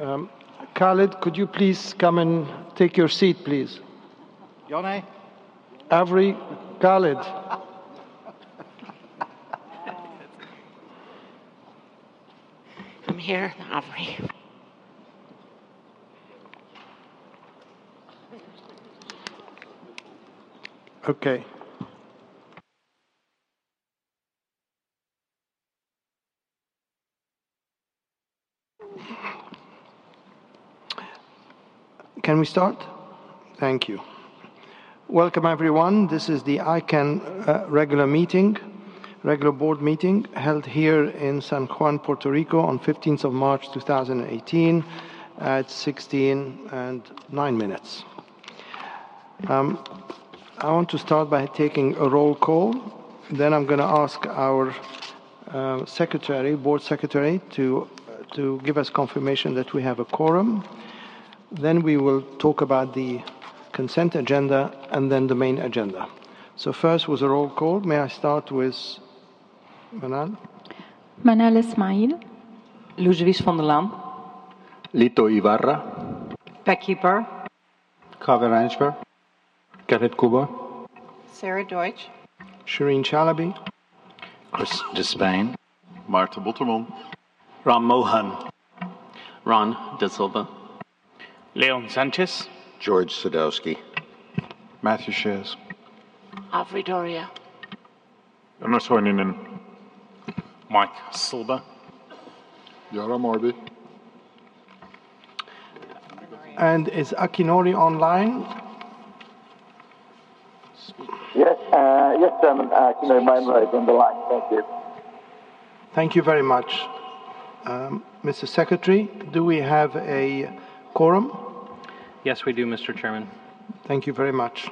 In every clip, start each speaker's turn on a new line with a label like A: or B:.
A: Khalid, could you please come and take your seat, please?
B: Yone?
A: Avery, Khalid.
C: I'm here, Avery.
A: Okay. Can we start? Thank you. Welcome, everyone. This is the ICANN regular board meeting held here in San Juan, Puerto Rico on 15th of March 2018 at 16:09. I want to start by taking a roll call. Then I'm going to ask our board secretary, to give us confirmation that we have a quorum. Then we will talk about the consent agenda and then the main agenda. So first was a roll call. May I start with Manal?
D: Manal Ismail.
E: Luis van der Laan.
F: Lito Ibarra.
E: Becky Burr.
F: Kaveh Ranjbar. Khaled Kuba.
G: Sarah Deutsch.
A: Shireen Chalabi.
H: Chris Despain.
I: Marta Butterman.
J: Ram Mohan. Ron De Silva. Leon Sanchez.
K: George Sadowski.
F: Matthew Shares.
C: Avery Doria.
I: Jonas Hoininen.
J: Mike Silva.
I: Yara Morby.
A: And is Akinori online?
L: Yes, Chairman. Akinori Mainwright is on the line. Thank you.
A: Thank you very much. Mr. Secretary, do we have a quorum?
M: Yes, we do, Mr. Chairman.
A: Thank you very much.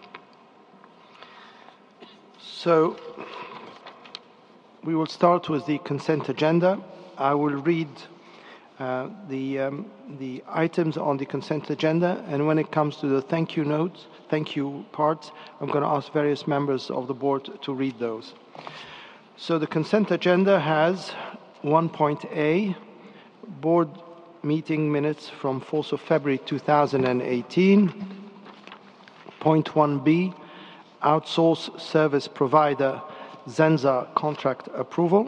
A: So we will start with the consent agenda. I will read the items on the consent agenda, and when it comes to the thank you parts, I'm going to ask various members of the board to read those. So the consent agenda has 1.A, board meeting minutes from 4th of February 2018. Point 1B, outsource service provider Zenza contract approval.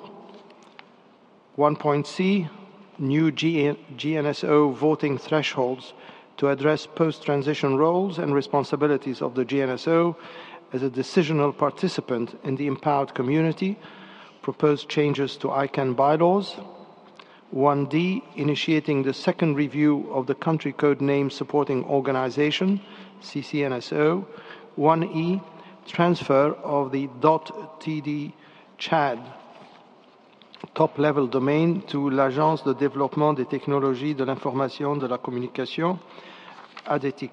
A: 1.C, new GNSO voting thresholds to address post-transition roles and responsibilities of the GNSO as a decisional participant in the empowered community. Proposed changes to ICANN bylaws. 1D, initiating the second review of the country code name supporting organization, CCNSO. 1E, transfer of the .td Chad top-level domain to l'Agence de développement des technologies de l'information de la communication, ADETIC.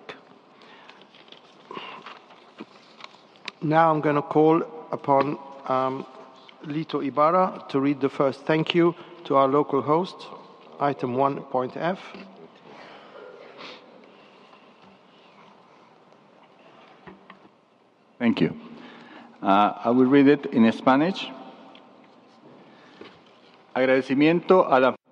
A: Now I'm going to call upon Lito Ibarra to read the first thank you to our local host, item 1.F.
F: Thank you. I will read it in Spanish. Agradecimiento a la...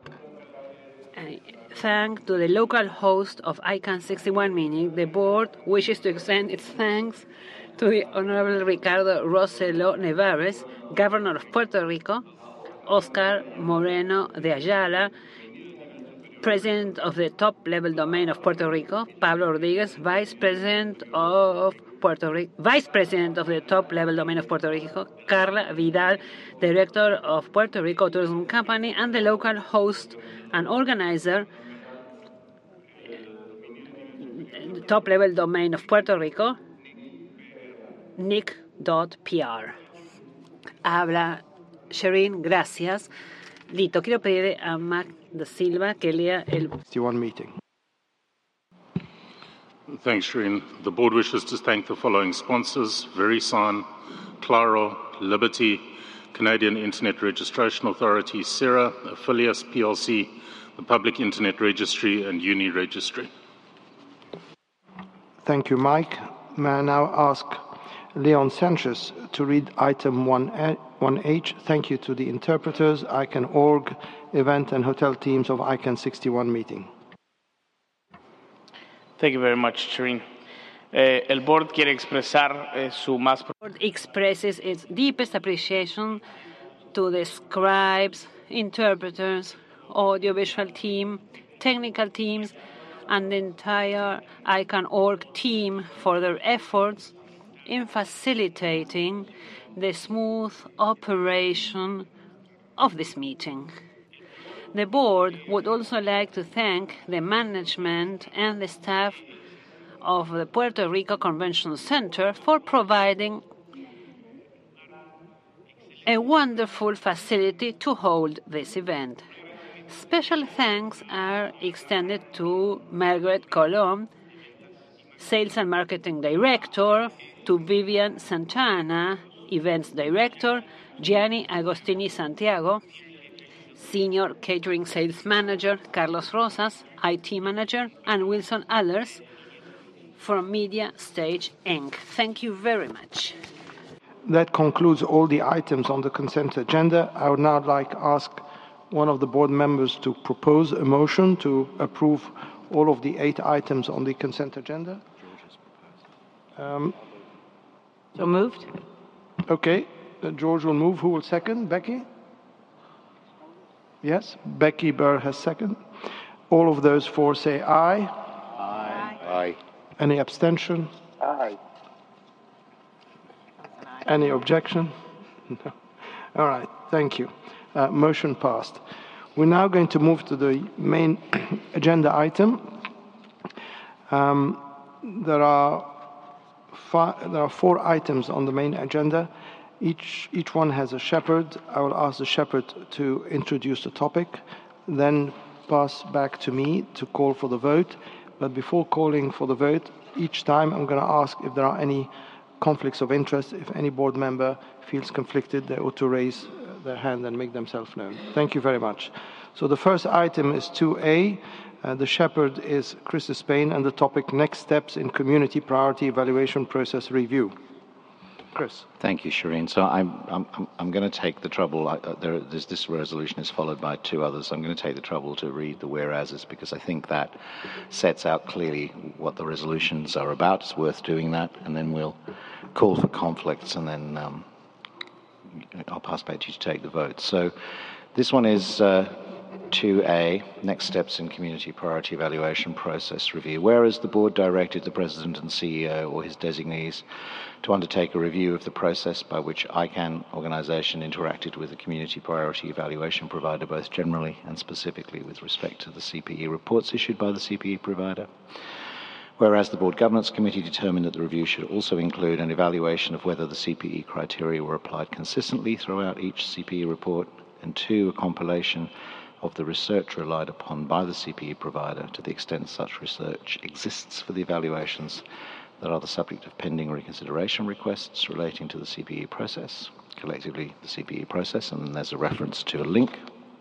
E: Thanks to the local host of ICANN 61 meeting, the board wishes to extend its thanks to the Honorable Ricardo Rossello Nevares, Governor of Puerto Rico, Oscar Moreno de Ayala, President of the top-level domain of Puerto Rico, Pablo Rodriguez, Vice President of the top-level domain of Puerto Rico, Carla Vidal, Director of Puerto Rico Tourism Company, and the local host and organizer, the top-level domain of Puerto Rico, Nick.pr. Habla Shireen, gracias. Lito, quiero pedir a Mac da Silva que lea el
A: 61 meeting.
I: Thanks, Shireen. The board wishes to thank the following sponsors: Verisign, Claro, Liberty, Canadian Internet Registration Authority, CERA, Affilius PLC, the Public Internet Registry, and Uni Registry.
A: Thank you, Mike. May I now ask Leon Sanchez to read item 1H. Thank you to the interpreters, ICANN.org, event and hotel teams of ICANN 61 meeting.
J: Thank you very much, Shireen. El board quiere expresar su más...
E: The board expresses its deepest appreciation to the scribes, interpreters, audiovisual team, technical teams, and the entire ICANN.org team for their efforts in facilitating the smooth operation of this meeting. The board would also like to thank the management and the staff of the Puerto Rico Convention Center for providing a wonderful facility to hold this event. Special thanks are extended to Margaret Colon, Sales and Marketing Director, to Vivian Santana, Events Director, Gianni Agostini Santiago, Senior Catering Sales Manager, Carlos Rosas, IT Manager, and Wilson Allers from Media Stage Inc. Thank you very much.
A: That concludes all the items on the consent agenda. I would now like to ask one of the board members to propose a motion to approve all of the 8 items on the consent agenda.
C: So moved.
A: Okay, George will move. Who will second? Becky? Yes, Becky Burr has second. All of those 4 say aye.
H: Aye. Aye.
A: Any abstention?
L: Aye.
A: Any objection? No. All right, thank you. Motion passed. We're now going to move to the main agenda item. There are 4 items on the main agenda. Each one has a shepherd. I will ask the shepherd to introduce the topic, then pass back to me to call for the vote. But before calling for the vote, each time I'm going to ask if there are any conflicts of interest. If any board member feels conflicted, they ought to raise their hand and make themselves known. Thank you very much. So the first item is 2A. The shepherd is Chris Despain, and the topic, next steps in community priority evaluation process review. Chris.
H: Thank you, Shireen. So I'm going to take the trouble. This resolution is followed by 2 others. I'm going to take the trouble to read the whereases because I think that sets out clearly what the resolutions are about. It's worth doing that, and then we'll call for conflicts, and then I'll pass back to you to take the vote. So this one is 2A, next steps in community priority evaluation process review. Whereas the board directed the president and CEO or his designees to undertake a review of the process by which ICANN organization interacted with the community priority evaluation provider, both generally and specifically with respect to the CPE reports issued by the CPE provider. Whereas the Board Governance Committee determined that the review should also include an evaluation of whether the CPE criteria were applied consistently throughout each CPE report, and 2, a compilation of the research relied upon by the CPE provider to the extent such research exists for the evaluations that are the subject of pending reconsideration requests relating to the CPE process, collectively the CPE process, and then there's a reference to a link.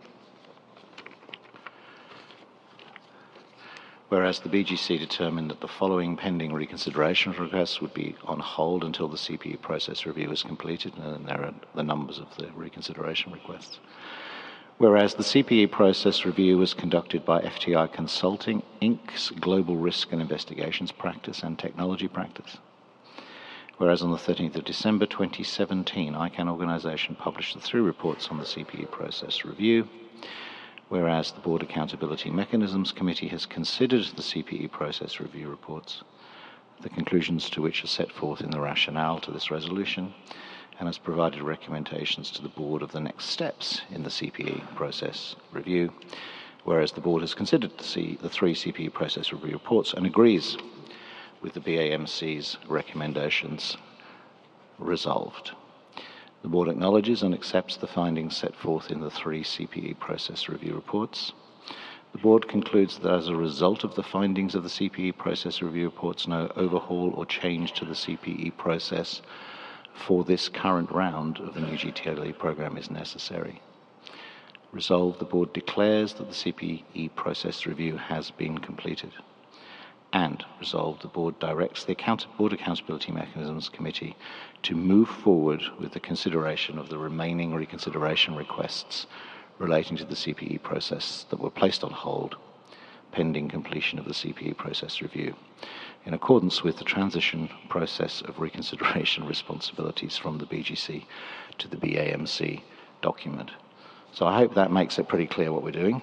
H: Whereas the BGC determined that the following pending reconsideration requests would be on hold until the CPE process review is completed, and there are the numbers of the reconsideration requests. Whereas the CPE process review was conducted by FTI Consulting, Inc.'s Global Risk and Investigations Practice and Technology Practice. Whereas on the 13th of December 2017, ICANN organization published the 3 reports on the CPE process review. Whereas the Board Accountability Mechanisms Committee has considered the CPE process review reports, the conclusions to which are set forth in the rationale to this resolution, and has provided recommendations to the Board of the next steps in the CPE process review, whereas the Board has considered the 3 CPE process review reports and agrees with the BAMC's recommendations resolved. The Board acknowledges and accepts the findings set forth in the 3 CPE process review reports. The Board concludes that as a result of the findings of the CPE process review reports, no overhaul or change to the CPE process for this current round of the new GTLE program is necessary. Resolved, the Board declares that the CPE process review has been completed. And resolved, the Board directs the Board Accountability Mechanisms Committee to move forward with the consideration of the remaining reconsideration requests relating to the CPE process that were placed on hold pending completion of the CPE process review, in accordance with the transition process of reconsideration responsibilities from the BGC to the BAMC document. So I hope that makes it pretty clear what we're doing.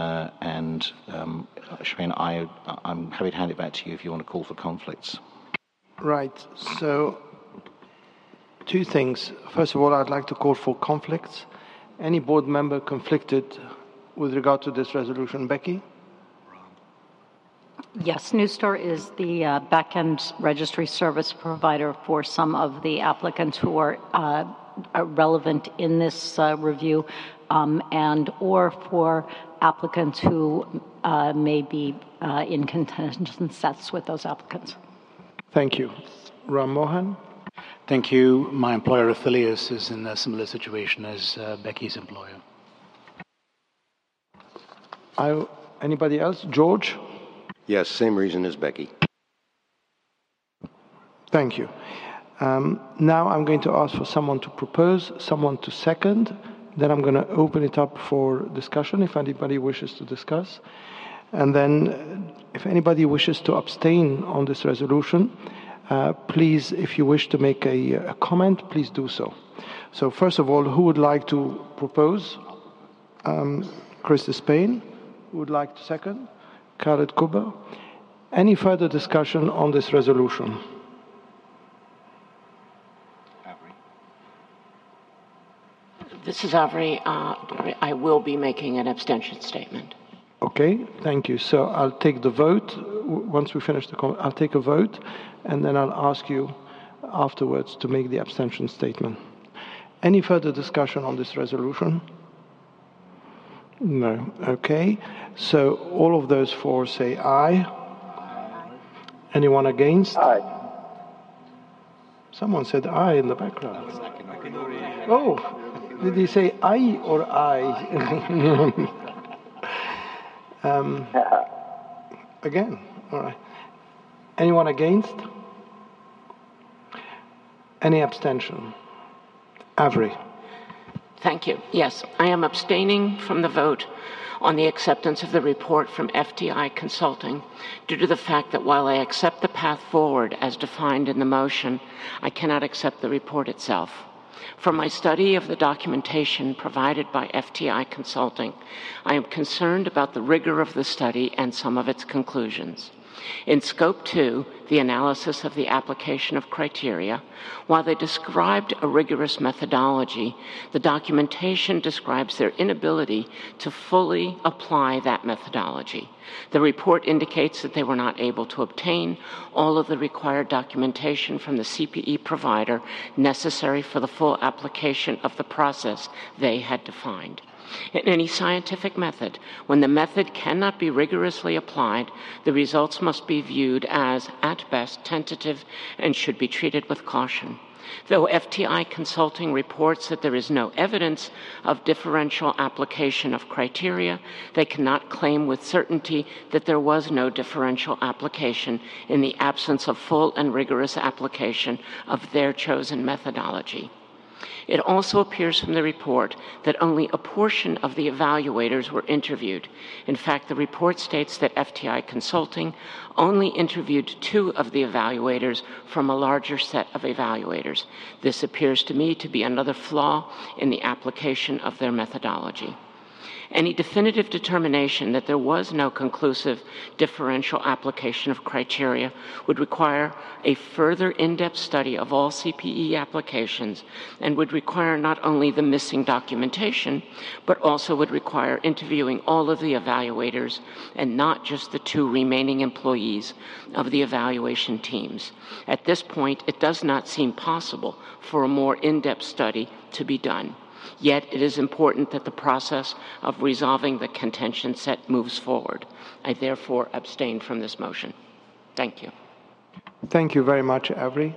H: Shireen, I'm happy to hand it back to you if you want to call for conflicts.
A: Right. So, two things. First of all, I'd like to call for conflicts. Any board member conflicted with regard to this resolution? Becky?
B: Yes, Newstar is the back-end registry service provider for some of the applicants who are relevant in this review, and or for applicants who may be in contention sets with those applicants.
A: Thank you. Ram Mohan?
K: Thank you. My employer, Affilius, is in a similar situation as Becky's employer.
A: Anybody else? George?
N: Yes, same reason as Becky.
A: Thank you. Now I'm going to ask for someone to propose, someone to second. Then I'm going to open it up for discussion if anybody wishes to discuss. And then if anybody wishes to abstain on this resolution, please, if you wish to make a comment, please do so. So first of all, who would like to propose? Chris Despain. Who would like to second? Khaled Kuba. Any further discussion on this resolution?
O: This is Avery. I will be making an abstention statement.
A: Okay, thank you. So I'll take the vote. Once we finish the comment, I'll take a vote, and then I'll ask you afterwards to make the abstention statement. Any further discussion on this resolution? No. Okay. So all of those four say aye. Anyone against?
L: Aye.
A: Someone said aye in the background. Oh, did he say aye or aye? Again. All right. Anyone against? Any abstention? Avery.
O: Thank you. Yes, I am abstaining from the vote on the acceptance of the report from FTI Consulting due to the fact that while I accept the path forward as defined in the motion, I cannot accept the report itself. From my study of the documentation provided by FTI Consulting, I am concerned about the rigor of the study and some of its conclusions. In Scope 2, the analysis of the application of criteria, while they described a rigorous methodology, the documentation describes their inability to fully apply that methodology. The report indicates that they were not able to obtain all of the required documentation from the CPE provider necessary for the full application of the process they had defined. In any scientific method, when the method cannot be rigorously applied, the results must be viewed as, at best, tentative and should be treated with caution. Though FTI Consulting reports that there is no evidence of differential application of criteria, they cannot claim with certainty that there was no differential application in the absence of full and rigorous application of their chosen methodology. It also appears from the report that only a portion of the evaluators were interviewed. In fact, the report states that FTI Consulting only interviewed 2 of the evaluators from a larger set of evaluators. This appears to me to be another flaw in the application of their methodology. Any definitive determination that there was no conclusive differential application of criteria would require a further in-depth study of all CPE applications and would require not only the missing documentation, but also would require interviewing all of the evaluators and not just the 2 remaining employees of the evaluation teams. At this point, it does not seem possible for a more in-depth study to be done. Yet it is important that the process of resolving the contention set moves forward. I therefore abstain from this motion. Thank you.
A: Thank you very much, Avery.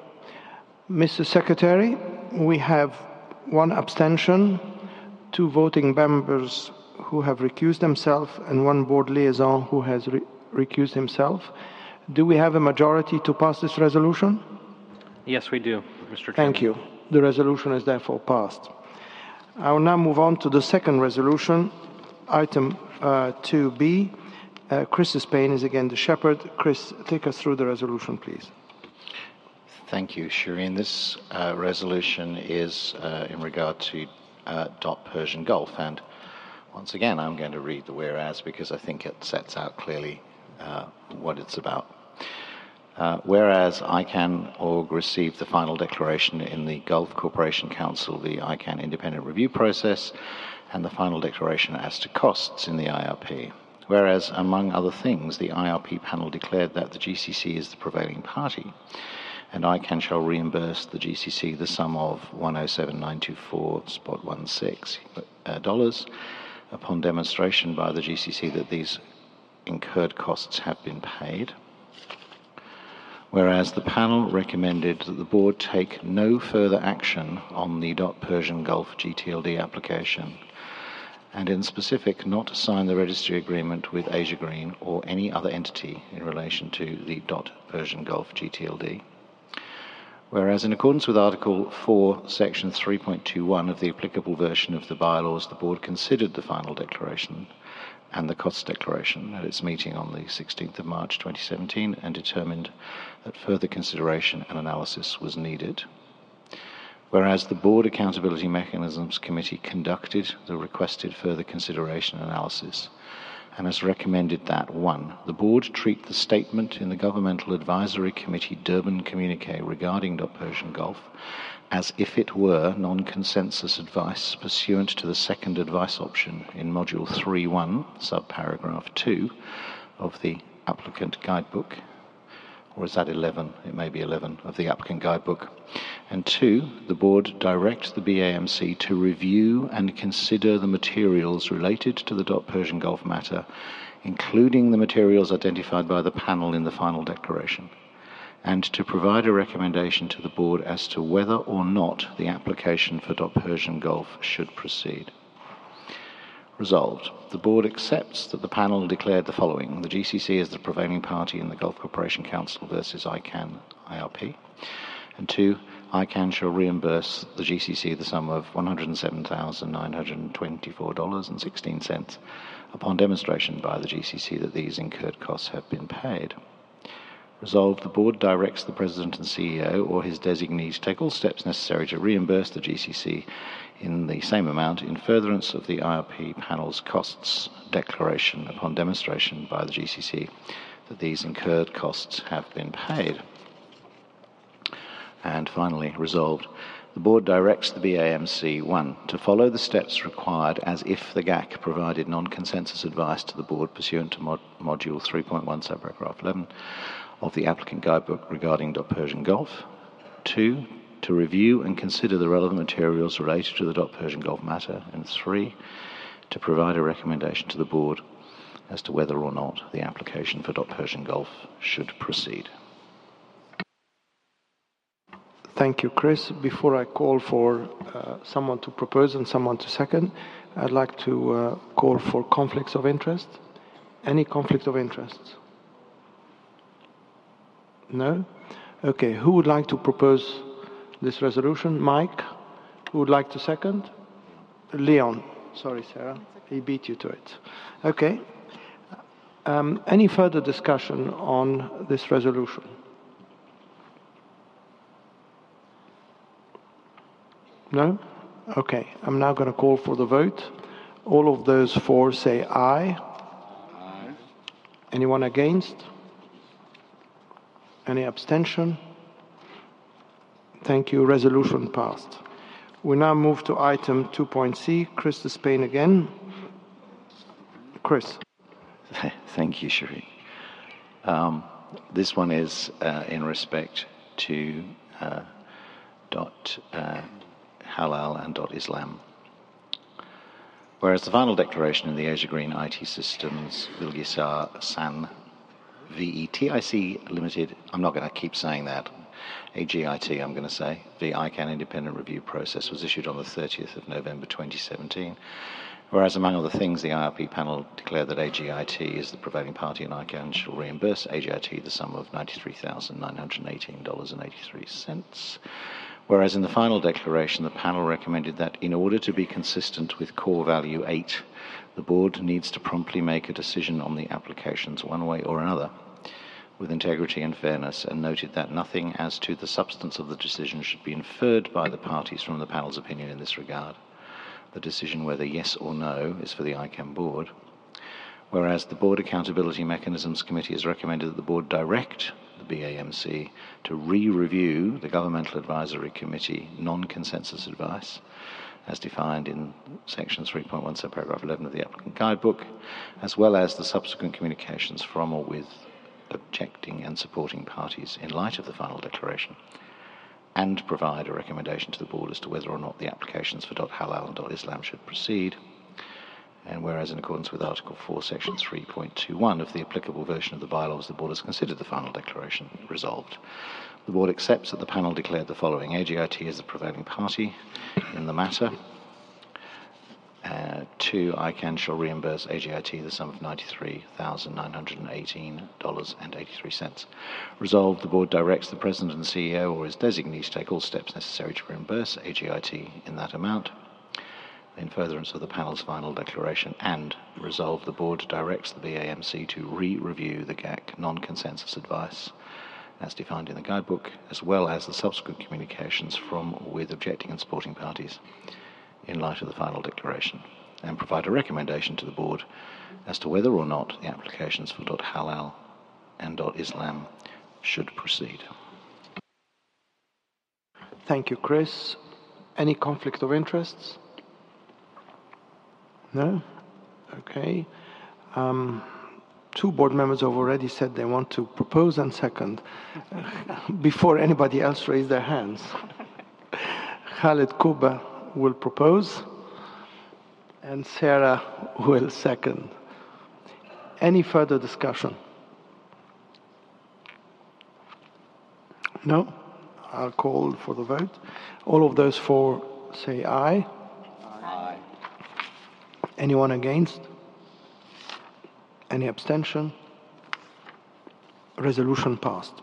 A: Mr. Secretary, we have 1 abstention, 2 voting members who have recused themselves, and 1 board liaison who has recused himself. Do we have a majority to pass this resolution?
M: Yes, we do, Mr. Chairman.
A: Thank you. The resolution is therefore passed. I will now move on to the second resolution, item 2B, Chris Spain is again the shepherd. Chris, take us through the resolution, please.
H: Thank you, Shireen. This resolution is in regard to Persian Gulf, and once again I'm going to read the whereas because I think it sets out clearly what it's about. Whereas ICANN.org received the final declaration in the Gulf Cooperation Council, the ICANN independent review process, and the final declaration as to costs in the IRP. Whereas, among other things, the IRP panel declared that the GCC is the prevailing party, and ICANN shall reimburse the GCC the sum of $107,924.16 upon demonstration by the GCC that these incurred costs have been paid. Whereas the panel recommended that the board take no further action on the .Persian Gulf GTLD application, and in specific not sign the registry agreement with Asia Green or any other entity in relation to the .Persian Gulf GTLD. Whereas in accordance with Article 4, Section 3.21 of the applicable version of the bylaws, the board considered the final declaration and the costs declaration at its meeting on the 16th of March 2017 and determined that further consideration and analysis was needed. Whereas the Board Accountability Mechanisms Committee conducted the requested further consideration and analysis and has recommended that 1. The Board treat the statement in the Governmental Advisory Committee Durban Communiqué regarding .Persian Gulf as if it were non-consensus advice pursuant to the second advice option in Module 3.1, subparagraph 2 of the applicant guidebook, or is that 11? It may be 11 of the applicant guidebook. And 2, the board directs the BAMC to review and consider the materials related to the .Persian Gulf matter, including the materials identified by the panel in the final declaration, and to provide a recommendation to the board as to whether or not the application for .Persian Gulf should proceed. Resolved. The board accepts that the panel declared the following: the GCC is the prevailing party in the Gulf Cooperation Council versus ICANN IRP. And 2, ICANN shall reimburse the GCC the sum of $107,924.16 upon demonstration by the GCC that these incurred costs have been paid. Resolved, the board directs the President and CEO or his designee to take all steps necessary to reimburse the GCC in the same amount in furtherance of the IRP panel's costs declaration upon demonstration by the GCC that these incurred costs have been paid. And finally, resolved, the board directs the BAMC, 1, to follow the steps required as if the GAC provided non-consensus advice to the board pursuant to Module 3.1, subparagraph 11 of the applicant guidebook regarding .Persian Gulf. 2, to review and consider the relevant materials related to the .Persian Gulf matter. And 3, to provide a recommendation to the board as to whether or not the application for .Persian Gulf should proceed.
A: Thank you, Chris. Before I call for someone to propose and someone to second, I'd like to call for conflicts of interest. Any conflict of interest? No? Okay, who would like to propose this resolution? Mike? Who would like to second? Leon. Sorry, Sarah. He beat you to it. Okay. Any further discussion on this resolution? No? Okay. I'm now going to call for the vote. All of those for say aye. Aye. Anyone against? Any abstention? Thank you. Resolution passed. We now move to item 2.c. Chris Spain again. Chris.
H: Thank you, Shireen. This one is in respect to Halal and .Islam. Whereas the final declaration in the Asia Green IT Systems Bilgisayar San VETIC Limited, I'm not going to keep saying that, AGIT I'm going to say, the ICANN independent review process was issued on the 30th of November 2017. Whereas, among other things, the IRP panel declared that AGIT is the prevailing party and ICANN shall reimburse AGIT the sum of $93,918.83. Whereas in the final declaration, the panel recommended that in order to be consistent with core value 8, the board needs to promptly make a decision on the applications one way or another with integrity and fairness, and noted that nothing as to the substance of the decision should be inferred by the parties from the panel's opinion in this regard. The decision whether yes or no is for the ICANN board. Whereas the Board Accountability Mechanisms Committee has recommended that the board direct the BAMC to re-review the Governmental Advisory Committee non-consensus advice as defined in section 3.1, paragraph 11 of the applicant guidebook, as well as the subsequent communications from or with objecting and supporting parties in light of the final declaration, and provide a recommendation to the board as to whether or not the applications for .halal and .islam should proceed. And whereas in accordance with Article 4, Section 3.21 of the applicable version of the bylaws, the board has considered the final declaration resolved. The board accepts that the panel declared the following: AGIT is the prevailing party in the matter. 2, ICANN shall reimburse AGIT the sum of $93,918.83. Resolved, the board directs the President and CEO or his designee to take all steps necessary to reimburse AGIT in that amount. In furtherance of the panel's final declaration, and resolved, the board directs the BAMC to re-review the GAC non-consensus advice as defined in the guidebook, as well as the subsequent communications from or with objecting and supporting parties in light of the final declaration, and provide a recommendation to the board as to whether or not the applications for .halal and .islam should proceed.
A: Thank you, Chris. Any conflict of interests? No? Okay. 2 board members have already said they want to propose and second before anybody else raised their hands. Khaled Kuba will propose and Sarah will second. Any further discussion? No? I'll call for the vote. All of those 4 say aye.
C: Aye.
A: Anyone against? Any abstention? Resolution passed.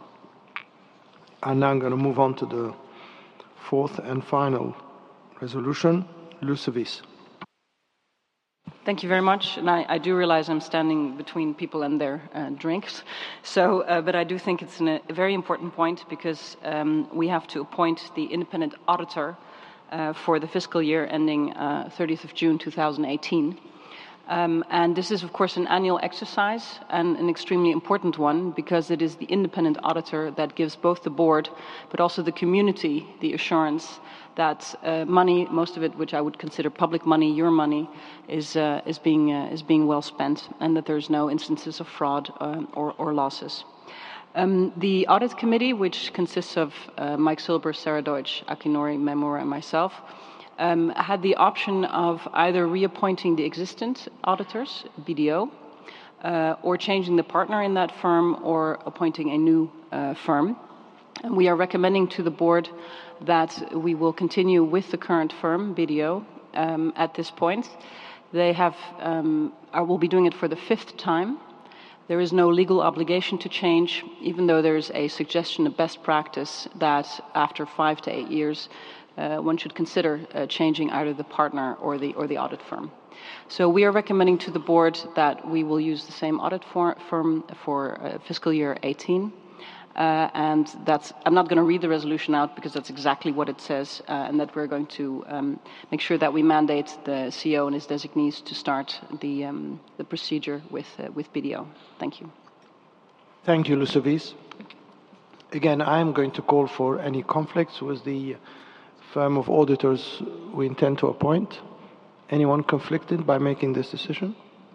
A: And now I'm going to move on to the 4th and final resolution. Lucevis.
C: Thank you very much. And I do realize I'm standing between people and their drinks. So, but I do think it's a very important point because we have to appoint the independent auditor for the fiscal year ending 30th of June 2018. And this is, of course, an annual exercise and an extremely important one because it is the independent auditor that gives both the board but also the community the assurance that money, most of it which I would consider public money, your money, is being well spent, and that there's no instances of fraud or losses. The audit committee, which consists of Mike Silber, Sarah Deutsch, Akinori Memora, and myself, had the option of either reappointing the existing auditors, BDO, or changing the partner in that firm or appointing a new firm. And we are recommending to the board that we will continue with the current firm, BDO, at this point. They will be doing it for the 5th time. There is no legal obligation to change, even though there is a suggestion of best practice that after 5 to 8 years, one should consider changing either the partner or the audit firm. So we are recommending to the board that we will use the same audit firm for fiscal year 18. And I'm not going to read the resolution out because that's exactly what it says, and that we're going to make sure that we mandate the CEO and his designees to start the procedure with BDO. Thank you.
A: Thank you, Lucevis. Again, I'm going to call for any conflicts with the firm of auditors we intend to appoint. Anyone conflicted by making this decision?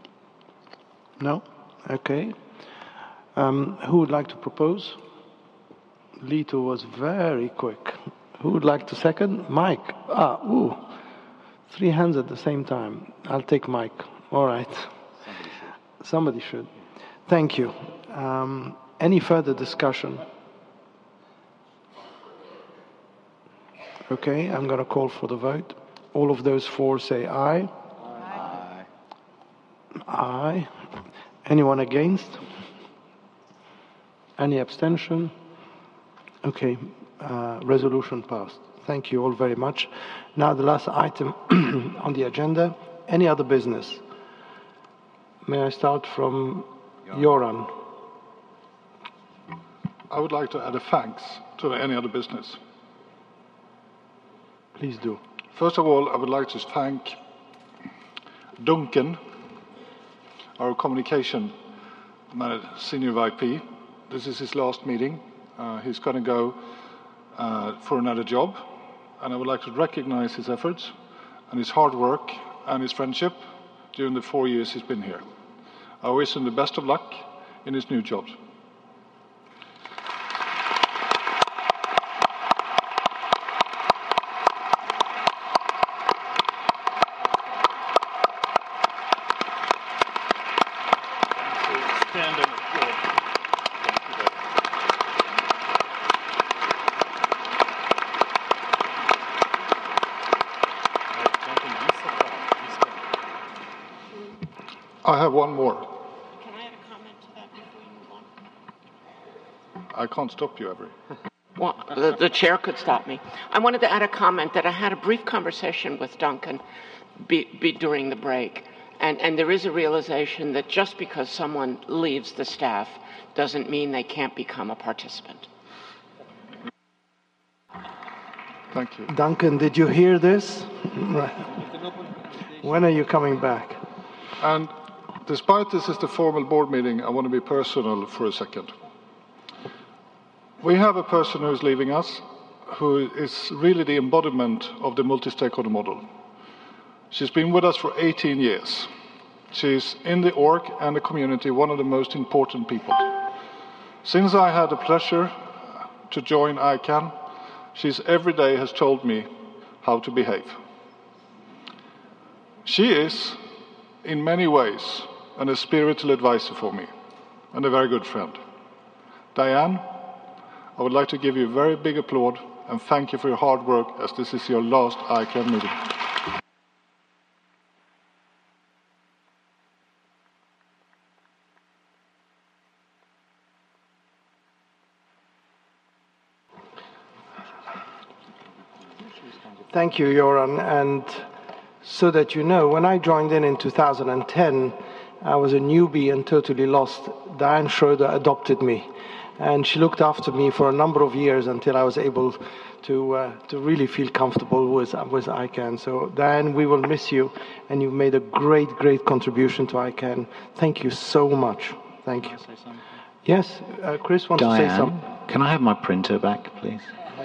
A: No? Okay. Who would like to propose? Lito was very quick. Who would like to second? Mike. 3 hands at the same time. I'll take Mike. All right. Somebody should. Thank you. Any further discussion? Okay, I'm going to call for the vote. All of those 4 say aye.
C: Aye.
A: Aye. Anyone against? Any abstention? Okay, resolution passed. Thank you all very much. Now the last item on the agenda, any other business? May I start from Joran?
P: I would like to add a thanks to any other business.
A: Please do.
P: First of all, I would like to thank Duncan, our communication senior VP. This is his last meeting. He's going to go for another job, and I would like to recognize his efforts and his hard work and his friendship during the 4 years he's been here. I wish him the best of luck in his new job. I have one more.
O: Can I add a comment to that before you move on?
P: I can't stop you, Avery.
O: Well, the chair could stop me. I wanted to add a comment that I had a brief conversation with Duncan during the break. And there is a realization that just because someone leaves the staff doesn't mean they can't become a participant.
P: Thank you.
A: Duncan, did you hear this? When are you coming back?
P: And despite this is the formal board meeting, I want to be personal for a second. We have a person who is leaving us who is really the embodiment of the multi-stakeholder model. She's been with us for 18 years. She's in the org and the community one of the most important people. Since I had the pleasure to join ICANN, she's every day has told me how to behave. She is, in many ways, a spiritual advisor for me and a very good friend. Diane, I would like to give you a very big applaud and thank you for your hard work as this is your last ICANN meeting.
A: Thank you, Joran. And so that you know, when I joined in 2010, I was a newbie and totally lost. Diane Schroeder adopted me, and she looked after me for a number of years until I was able to really feel comfortable with ICANN. So, Diane, we will miss you, and you've made a great, great contribution to ICANN. Thank you so much. Thank you. Yes, Chris wants to say something.
H: Can I have my printer back, please?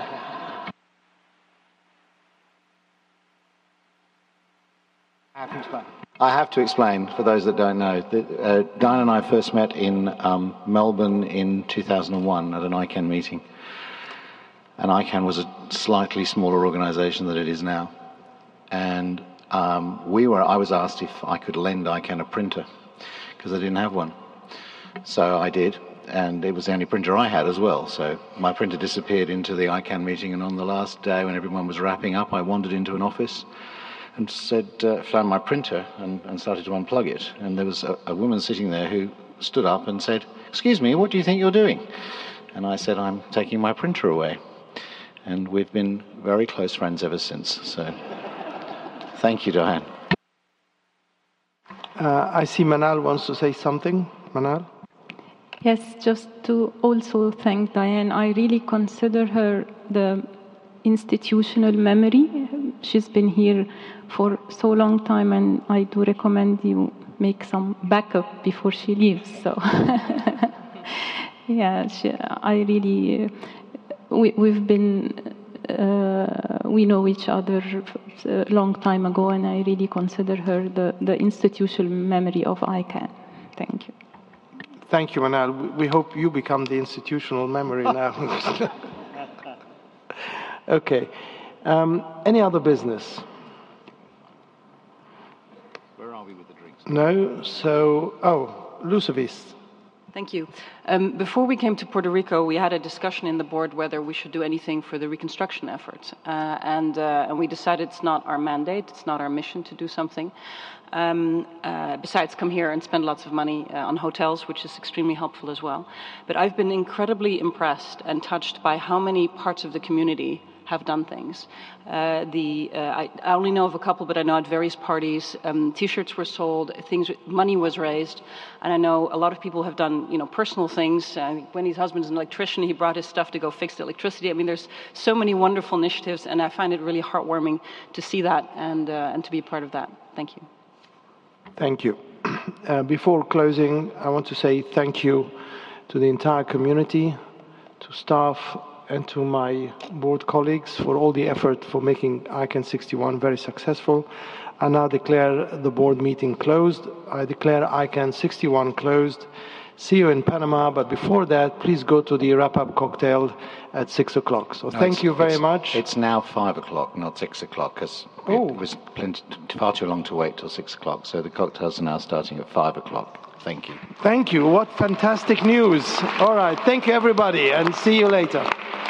H: I have to explain, for those that don't know, that Diane and I first met in Melbourne in 2001 at an ICANN meeting. And ICANN was a slightly smaller organization than it is now. And I was asked if I could lend ICANN a printer, because I didn't have one. So I did, and it was the only printer I had as well. So my printer disappeared into the ICANN meeting, and on the last day when everyone was wrapping up, I wandered into an office and found my printer and started to unplug it. And there was a woman sitting there who stood up and said, "Excuse me, what do you think you're doing?" And I said, "I'm taking my printer away." And we've been very close friends ever since. So thank you, Diane.
A: I see Manal wants to say something. Manal?
D: Yes, just to also thank Diane. I really consider her the institutional memory. She's been here for so long time, and I do recommend you make some backup before she leaves. So, yeah, I really, we've been, we know each other a long time ago, and I really consider her the institutional memory of ICANN. Thank you.
A: Thank you, Manal. We hope you become the institutional memory now. Okay. Any other business?
H: Where are we with the drinks?
A: No. So, Lucevis.
C: Thank you. Before we came to Puerto Rico, we had a discussion in the board whether we should do anything for the reconstruction effort. And we decided it's not our mandate, it's not our mission to do something. Besides come here and spend lots of money on hotels, which is extremely helpful as well. But I've been incredibly impressed and touched by how many parts of the community have done things. I only know of a couple, but I know at various parties, T-shirts were sold, money was raised, and I know a lot of people have done, personal things. Wendy's husband's an electrician; he brought his stuff to go fix the electricity. I mean, there's so many wonderful initiatives, and I find it really heartwarming to see that and to be a part of that. Thank you.
A: Thank you. Before closing, I want to say thank you to the entire community, to staff, and to my board colleagues for all the effort for making ICANN 61 very successful. I now declare the board meeting closed. I declare ICANN 61 closed. See you in Panama, but before that, please go to the wrap-up cocktail at 6 o'clock. So thank you very much.
H: It's now 5 o'clock, not 6 o'clock, because it was far too long to wait till 6 o'clock. So the cocktails are now starting at 5 o'clock. Thank you.
A: Thank you. What fantastic news. All right. Thank you, everybody, and see you later.